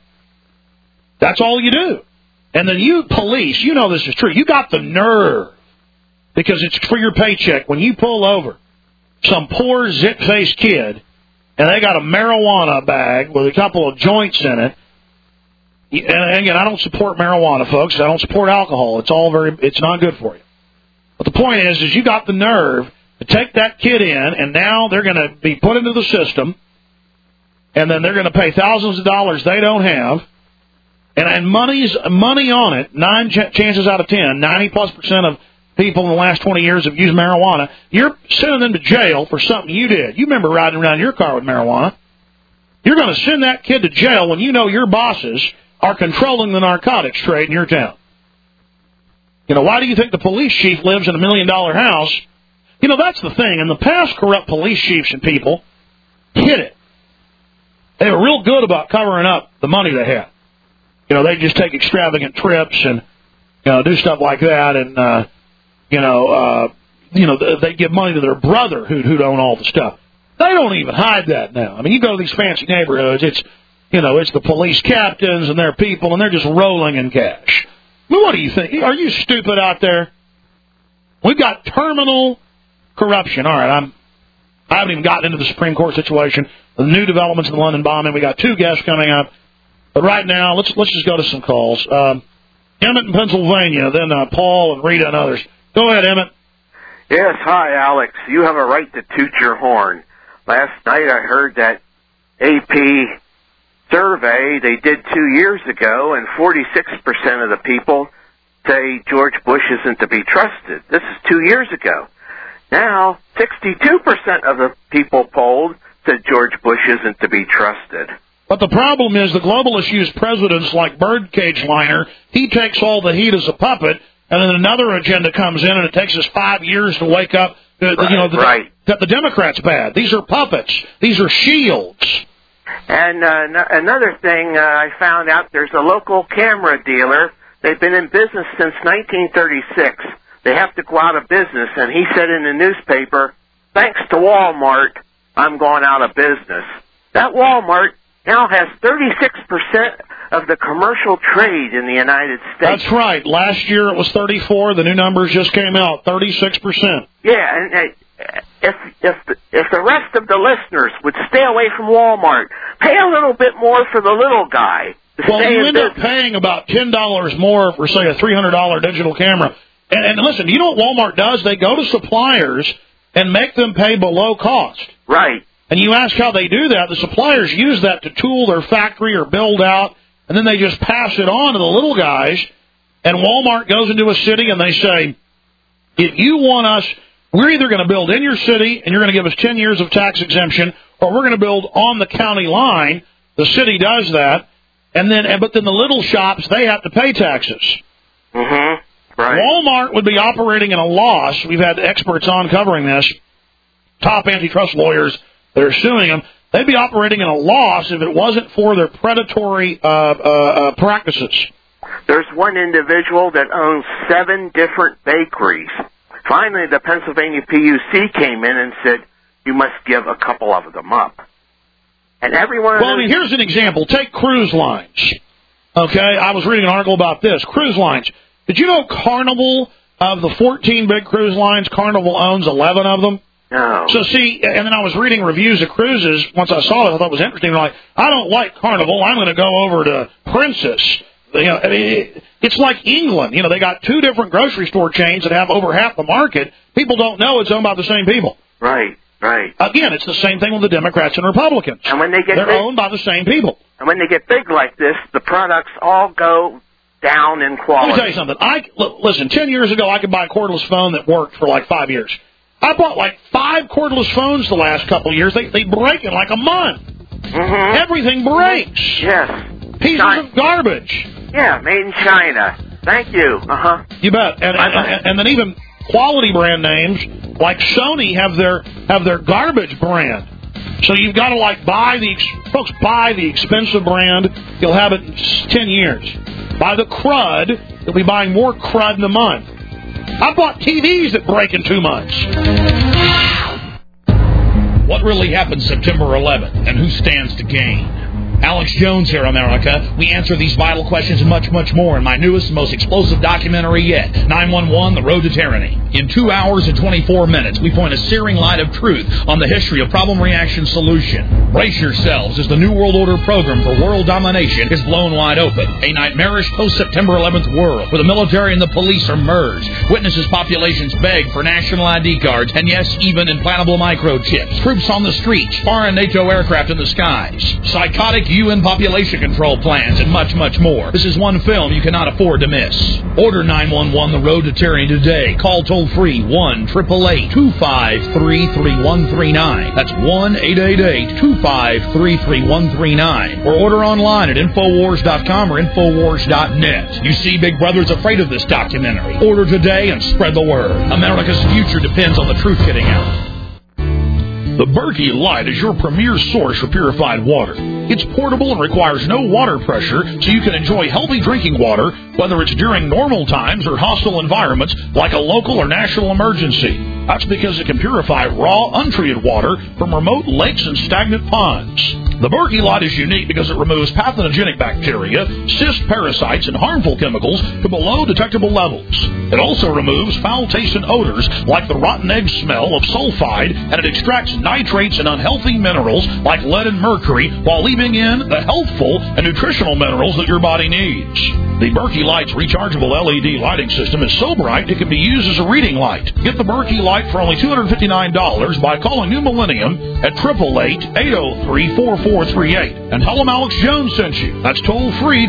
that's all you do. And then you police, you know this is true. You got the nerve, because it's for your paycheck, when you pull over some poor zit-faced kid, and they got a marijuana bag with a couple of joints in it. And again, I don't support marijuana, folks. I don't support alcohol. It's not good for you. But the point is you got the nerve to take that kid in, and now they're going to be put into the system, and then they're going to pay thousands of dollars they don't have, and money on it. 9 chances out of 10, 90+% of people in the last 20 years have used marijuana. You're sending them to jail for something you did. You remember riding around your car with marijuana. You're going to send that kid to jail when you know your bosses are controlling the narcotics trade in your town. You know, why do you think the police chief lives in $1 million house? You know, that's the thing. In the past, corrupt police chiefs and people hid it. They were real good about covering up the money they had. You know, they just take extravagant trips and, do stuff like that. And, they give money to their brother who'd own all the stuff. They don't even hide that now. I mean, you go to these fancy neighborhoods, it's the police captains and their people, and they're just rolling in cash. I mean, what do you think? Are you stupid out there? We've got terminal corruption. All right, I haven't even gotten into the Supreme Court situation, the new developments in the London bombing. We got 2 guests coming up. But right now, let's just go to some calls. Emmett in Pennsylvania, then Paul and Rita and others. Go ahead, Emmett.
Yes, hi, Alex. You have a right to toot your horn. Last night I heard that AP survey they did 2 years ago, and 46% of the people say George Bush isn't to be trusted. This is 2 years ago. Now, 62% of the people polled said George Bush isn't to be trusted.
But the problem is the globalists use presidents like Birdcage Liner. He takes all the heat as a puppet, and then another agenda comes in, and it takes us 5 years to wake up. That the Democrats bad. These are puppets. These are shields.
And another thing I found out, there's a local camera dealer. They've been in business since 1936. They have to go out of business, and he said in the newspaper, thanks to Walmart, I'm going out of business. That Walmart now has 36% of the commercial trade in the United States.
That's right. Last year it was 34. The new numbers just came out, 36%.
Yeah, and if the rest of the listeners would stay away from Walmart, pay a little bit more for the little guy.
Well, you end up paying about $10 more for, say, a $300 digital camera. And listen, you know what Walmart does? They go to suppliers and make them pay below cost.
Right.
And you ask how they do that. The suppliers use that to tool their factory or build out, and then they just pass it on to the little guys. And Walmart goes into a city and they say, if you want us, we're either going to build in your city and you're going to give us 10 years of tax exemption, or we're going to build on the county line. The city does that. But then the little shops, they have to pay taxes.
Mm-hmm. Right.
Walmart would be operating in a loss. We've had experts on covering this, top antitrust lawyers that are suing them. They'd be operating in a loss if it wasn't for their predatory practices.
There's one individual that owns 7 different bakeries. Finally, the Pennsylvania PUC came in and said, you must give a couple of them up. And everyone...
Well, I mean, here's an example. Take cruise lines. Okay, I was reading an article about this. Cruise lines. Did you know Carnival, of the 14 big cruise lines, Carnival owns 11 of them?
No.
So, see, and then I was reading reviews of cruises. Once I saw it, I thought it was interesting. They're like, I don't like Carnival. I'm going to go over to Princess. You know, I mean, it's like England. You know, they got two different grocery store chains that have over half the market. People don't know it's owned by the same people.
Right, right.
Again, it's the same thing with the Democrats and Republicans.
And when they're
owned by the same people.
And when they get big like this, the products all go down in quality.
Let me tell you something. Listen, 10 years ago, I could buy a cordless phone that worked for like 5 years. I bought like 5 cordless phones the last couple of years. They break in like a month.
Mm-hmm.
Everything breaks.
Yes.
Pieces of garbage.
Yeah, made in China. Thank you. Uh-huh.
You bet. And then even quality brand names like Sony have their garbage brand. So you've got to like buy the expensive brand. You'll have it in 10 years. Buy the crud. You'll be buying more crud in a month. I bought TVs that break in 2 months.
What really happened September 11th, and who stands to gain? Alex Jones here, America. We answer these vital questions and much, much more in my newest and most explosive documentary yet, 911, The Road to Tyranny. In 2 hours and 24 minutes, we point a searing light of truth on the history of problem, reaction, solution. Brace yourselves as the New World Order program for world domination is blown wide open. A nightmarish post-September 11th world where the military and the police are merged. Witnesses populations beg for national ID cards and, yes, even implantable microchips. Troops on the streets, foreign NATO aircraft in the skies. Psychotic UN population control plans, and much, much more. This is one film you cannot afford to miss. Order 911 The Road to Tyranny today. Call toll-free 1-888-253-3139. That's 1-888-253-3139. Or order online at Infowars.com or Infowars.net. You see, Big Brother's afraid of this documentary. Order today and spread the word. America's future depends on the truth getting out. The Berkey Light is your premier source for purified water. It's portable and requires no water pressure, so you can enjoy healthy drinking water, whether it's during normal times or hostile environments like a local or national emergency. That's because it can purify raw, untreated water from remote lakes and stagnant ponds. The Berkey Light is unique because it removes pathogenic bacteria, cyst parasites, and harmful chemicals to below detectable levels. It also removes foul-tasting odors like the rotten egg smell of sulfide, and it extracts nitrates and unhealthy minerals like lead and mercury while leaving in the healthful and nutritional minerals that your body needs. The Berkey Light's rechargeable LED lighting system is so bright it can be used as a reading light. Get the Berkey Light for only $259 by calling New Millennium at 888-803-4438 and tell them Alex Jones sent you. That's toll-free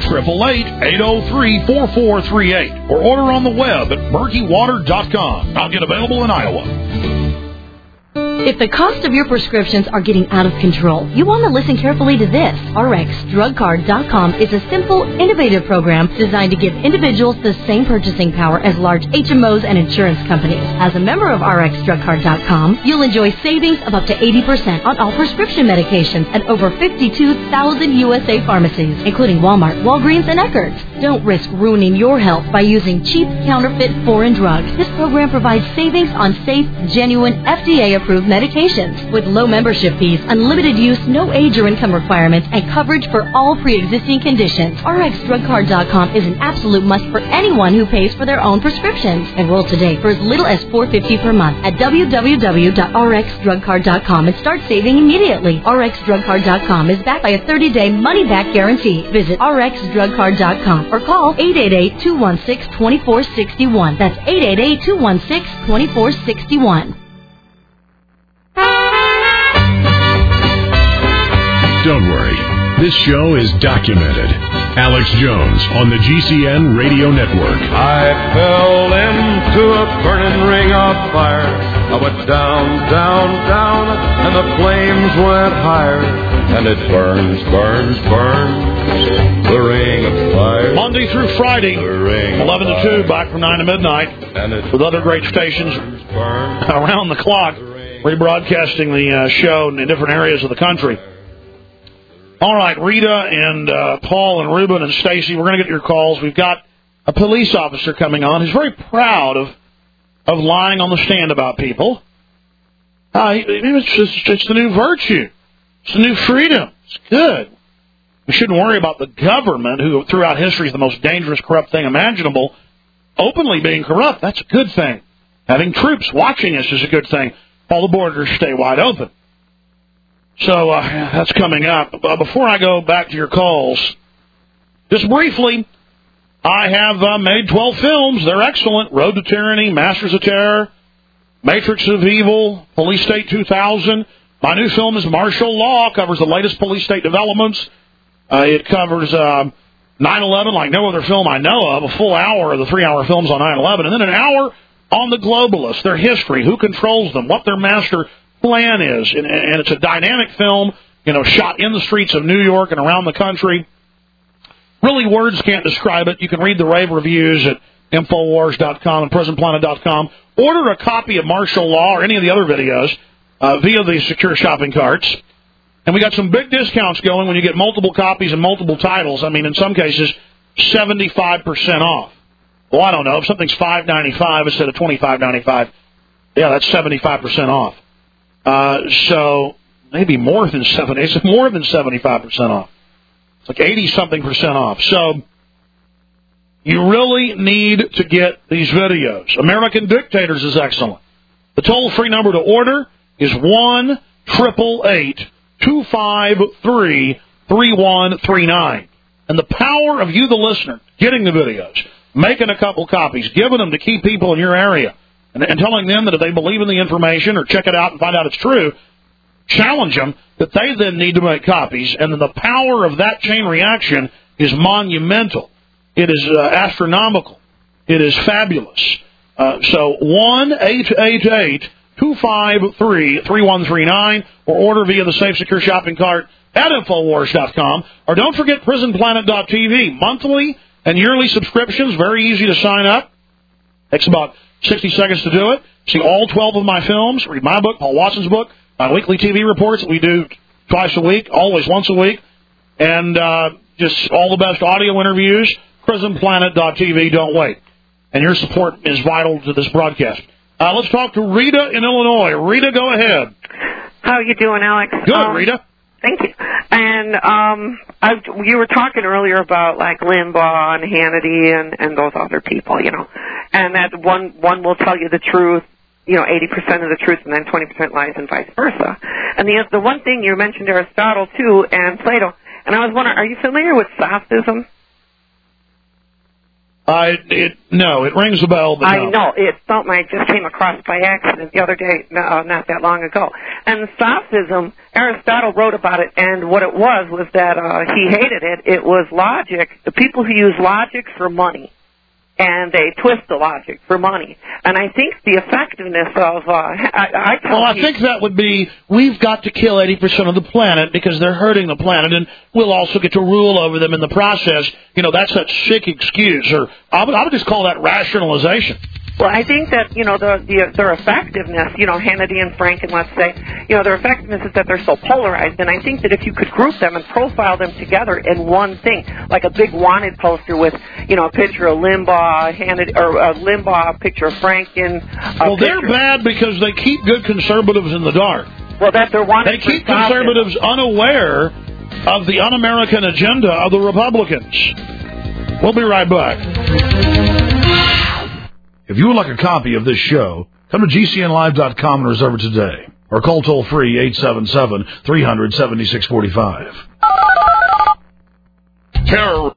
888-803-4438 or order on the web at berkeywater.com. Now get available in Iowa.
If the cost of your prescriptions are getting out of control, you want to listen carefully to this. RxDrugCard.com is a simple, innovative program designed to give individuals the same purchasing power as large HMOs and insurance companies. As a member of RxDrugCard.com, you'll enjoy savings of up to 80% on all prescription medications at over 52,000 USA pharmacies, including Walmart, Walgreens, and Eckerd's. Don't risk ruining your health by using cheap, counterfeit, foreign drugs. This program provides savings on safe, genuine, FDA-approved medications with low membership fees, unlimited use, no age or income requirements, and coverage for all pre-existing conditions. RxDrugCard.com is an absolute must for anyone who pays for their own prescriptions. Enroll today for as little as $4.50 per month at www.rxdrugcard.com and start saving immediately. RxDrugCard.com is backed by a 30-day money-back guarantee. Visit RxDrugCard.com or call 888-216-2461. That's 888-216-2461.
Don't worry. This show is documented. Alex Jones on the GCN Radio Network.
I fell into a burning ring of fire. I went down, down, down, and the flames went higher. And it burns, burns, burns. The ring of fire.
Monday through Friday, 11 to 2, back from 9 to midnight, with other great stations around the clock, rebroadcasting the show in different areas of the country. All right, Rita and Paul and Ruben and Stacy, we're going to get your calls. We've got a police officer coming on who's very proud of lying on the stand about people. It's the new virtue. It's the new freedom. It's good. We shouldn't worry about the government, who throughout history is the most dangerous, corrupt thing imaginable, openly being corrupt. That's a good thing. Having troops watching us is a good thing. All the borders stay wide open. So that's coming up. Before I go back to your calls, just briefly, I have made 12 films. They're excellent. Road to Tyranny, Masters of Terror, Matrix of Evil, Police State 2000. My new film is Martial Law, covers the latest police state developments. It covers 9/11 like no other film I know of, a full hour of the 3-hour films on 9/11, and then an hour on the globalists, their history, who controls them, what their master plan is. And it's a dynamic film, shot in the streets of New York and around the country. Really, words can't describe it. You can read the rave reviews at Infowars.com and PrisonPlanet.com. Order a copy of Martial Law or any of the other videos via the secure shopping carts. And we got some big discounts going when you get multiple copies and multiple titles. I mean, in some cases, 75% off. Well, I don't know. If something's $5.95 instead of $25.95, yeah, that's 75% off. So maybe more than 70. It's more than 75% off. It's like 80-something% off. So you really need to get these videos. American Dictators is excellent. The toll-free number to order is 1-888-253-3139. And the power of you, the listener, getting the videos, making a couple copies, giving them to key people in your area, and telling them that if they believe in the information or check it out and find out it's true, challenge them that they then need to make copies, and then the power of that chain reaction is monumental. It is astronomical. It is fabulous. So 1-888-253-3139, or order via the Safe Secure Shopping Cart at Infowars.com. Or don't forget PrisonPlanet.tv. Monthly and yearly subscriptions, very easy to sign up. Takes about 60 seconds to do it. See all 12 of my films. Read my book, Paul Watson's book, my weekly TV reports that we do twice a week, always once a week, and just all the best audio interviews. PrisonPlanet.tv. Don't wait. And your support is vital to this broadcast. Let's talk to Rita in Illinois. Rita, go ahead.
How are you doing, Alex?
Good, Rita.
Thank you. And you were talking earlier about like Limbaugh and Hannity and those other people, and that one will tell you the truth, 80% of the truth, and then 20% lies, and vice versa. And the one thing you mentioned Aristotle too, and Plato, and I was wondering, are you familiar with Sophism?
No, it rings a bell. But
I know. It's something I just came across by accident the other day, not that long ago. And Sophism, Aristotle wrote about it, and what it was that he hated it. It was logic, the people who use logic for money, and they twist the logic for money. And I think the effectiveness of,
I think that would be, we've got to kill 80% of the planet because they're hurting the planet, and we'll also get to rule over them in the process. That's that sick excuse, or I would just call that rationalization.
Well, I think that, their effectiveness, Hannity and Franken, let's say, their effectiveness is that they're so polarized. And I think that if you could group them and profile them together in one thing, like a big wanted poster with, a picture of Limbaugh, Hannity, or a Limbaugh, a picture of Franken.
Well, they're bad because they keep good conservatives in the dark.
Well, that they're wanted.
They keep conservatives unaware of the un-American agenda of the Republicans. We'll be right back. If you would like a copy of this show, come to GCNlive.com and reserve it today. Or call toll-free 877-300-7645. Terror.